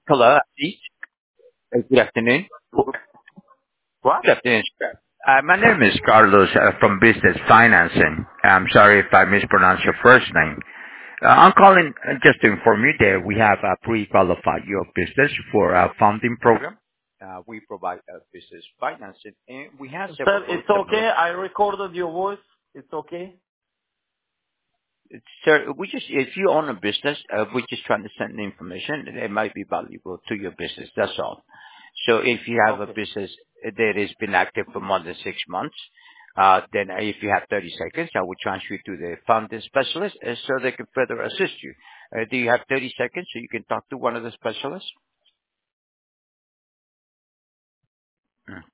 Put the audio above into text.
Hello, Ashish. Good afternoon. What? Good afternoon, sir. My name is Carlos from Business Financing. I'm sorry if I mispronounced your first name. I'm calling just to inform you that we have pre-qualified your business for a funding program. We provide business financing, and we have several Sir, it's eligible. okay. I recorded your voice. It's okay. Sir, if you own a business, we're just trying to send the information that might be valuable to your business. That's all. So if you have a Okay. business that has been active for more than 6 months, then if you have 30 seconds, I will transfer you to the funding specialist so they can further assist you. Do you have 30 seconds so you can talk to one of the specialists?